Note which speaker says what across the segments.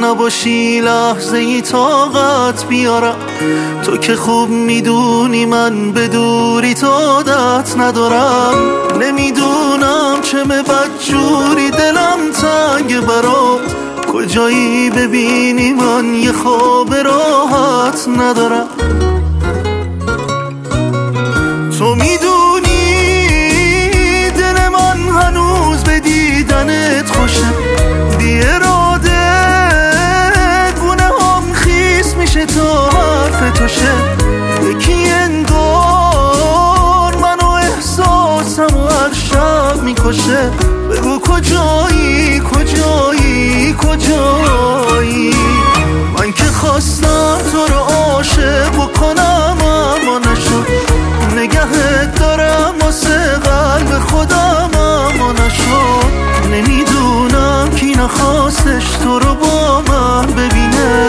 Speaker 1: نباشی لحظه ای طاقت بیارم. تو که خوب میدونی من به دوری تو عادت ندارم. نمیدونم چه بدجوری دلم تنگ برات، کجایی ببینی من یه خواب راحت ندارم. تو میدونی دل من هنوز به دیدنت خوشه، بی اراده گونه هم خیس میشه تا حرف تو شه. یکی انگار منو احساسم و هر شب میکشه. بگو کجایی کجایی کجایی؟ من که خواستم تو رو عاشق بکنم اما نشد. نگهت دارم واسه قلب خودم اما نشد. نمیدونم کی نخواستش تو رو با من ببینه.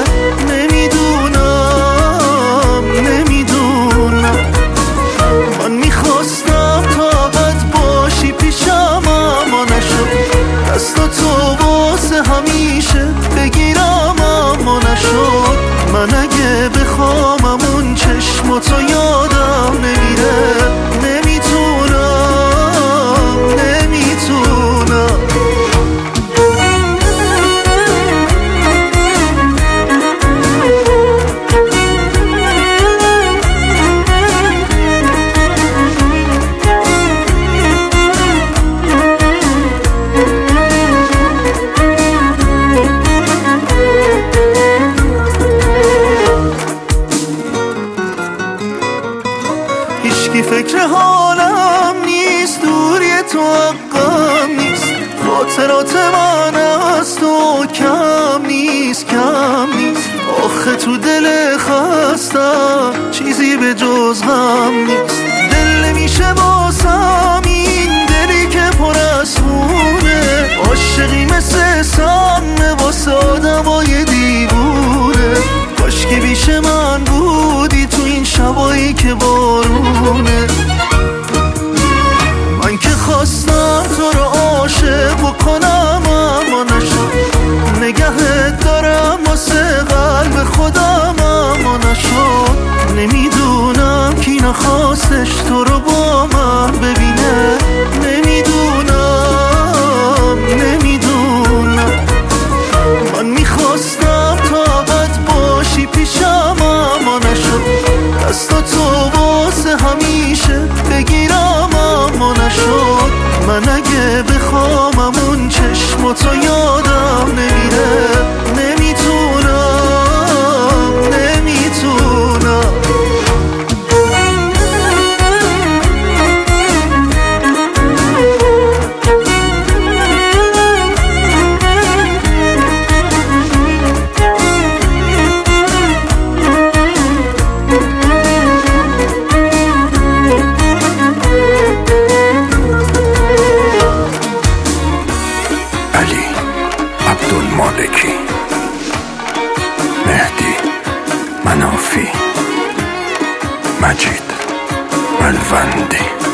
Speaker 1: نمیدونم من میخواستم طاقت باشی پیشم اما نشد. دستاتو واسه همیشه بگیرم اما نشد. من اگه بخوام اون چشماتو یادم نمیره. نمیتونم هیچکی فکر حالم نیست، دوری تو حقم نیست. خاطرات من از تو کم نیست کم نیست. آخه تو دل خستم چیزی به جز غم نیست. دل نمیشه باسم این دلی که پر از خونه. عاشقی مثل سم واسه آدمای دیوونه. کاش که بیش من بودی تو این شبایی که بارونه. من که خواستم تو رو عاشق بکنم اما نشد. نگهت دارم واسه قلب خودم اما نشد. نمیدونم کی نخواستش تو رو با من ببینه. نمیدونم من میخواستم طاقت باشی پیشم اما نشد. دستاتو واسه همیشه بگیرم اما نشد. من اگه بخوام اون چشماتو یادم نمیره. نمیتونم
Speaker 2: مالکی، مهدی منافی، مجید ملوندی.